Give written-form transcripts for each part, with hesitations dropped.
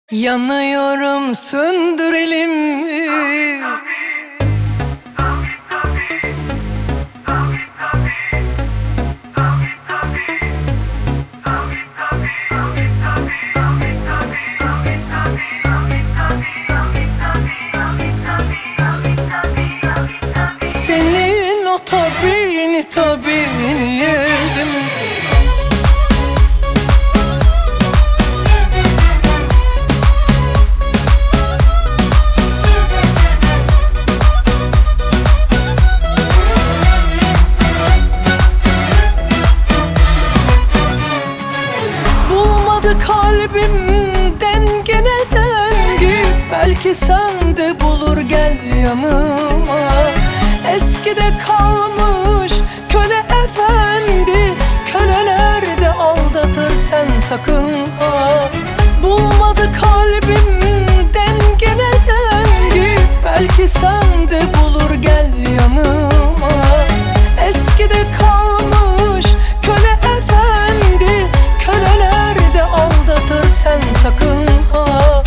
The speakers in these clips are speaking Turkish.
Yanıyorum, söndürelim mi? Senin o tabini yerim. Kalbimden gene dengi, belki sen de bulur, gel yanıma. Eskide kalmış köle efendi, köleler de aldatır, sen sakın ha. Bulmadı kalbimden gene dengi, belki sen de bulur, gel yanıma. Eskide kalmış köle efendi, köleler de aldatır, sen sakın ha.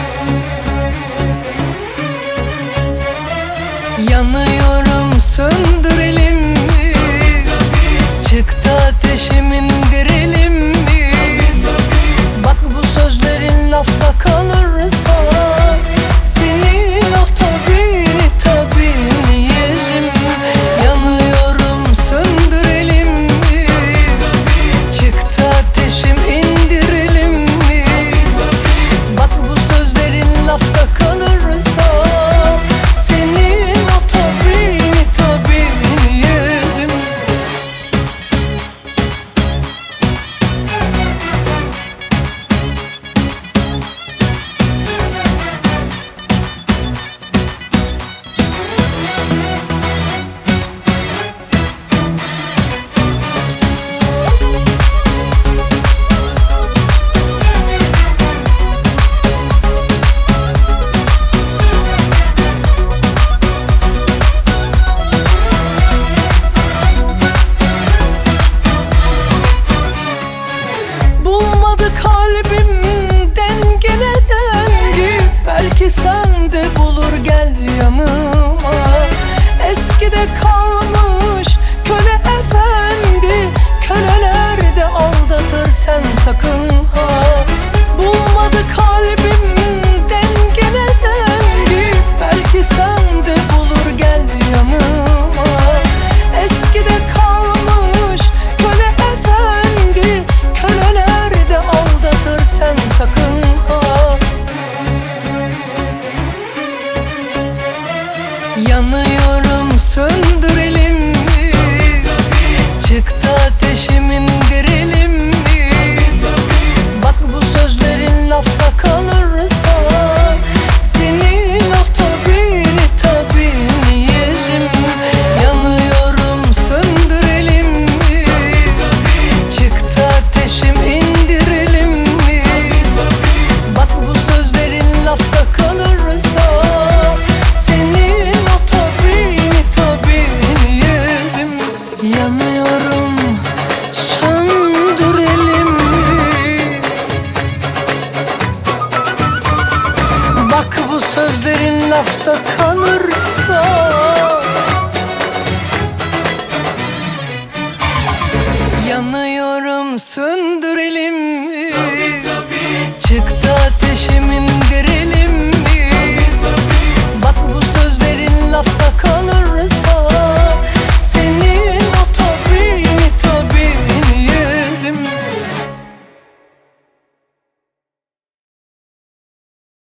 Yanıyorum, söndürelim mi? Çıktı ateşim, indirelim mi? Bak bu sözlerin lafta kalırsa, senin o tabini yerim. Yanıyorum, söndürelim mi? Çıktı ateşim, indirelim mi? Bak bu sözlerin lafta kalırsa, senin o tabini yerim. Kalbimden gene dengi, belki sen de bulur, gel yanıma. Eskide kalmış köle efendi, köleler de aldatır, sen sakın ha. Bulmadı kalbimden gene dengi, belki sen de bulur, gel yanıma. Eskide kalmış köle efendi, köleler de aldatır, sen sakın ha. Yanıyorum, söndürelim mi? Çıktı ateşim, indirelim mi? Bak bu sözlerin lafta kalırsa, senin o tabini yerim. Yanıyorum, söndürelim mi? Çıktı ateşim, indirelim mi? Bak bu sözlerin lafta kalırsa, senin o tabini yerim. Yanıyorum, söndürelim mi? Bak bu sözlerin lafta kalırsa, yanıyorum, söndürelim mi? Çıktı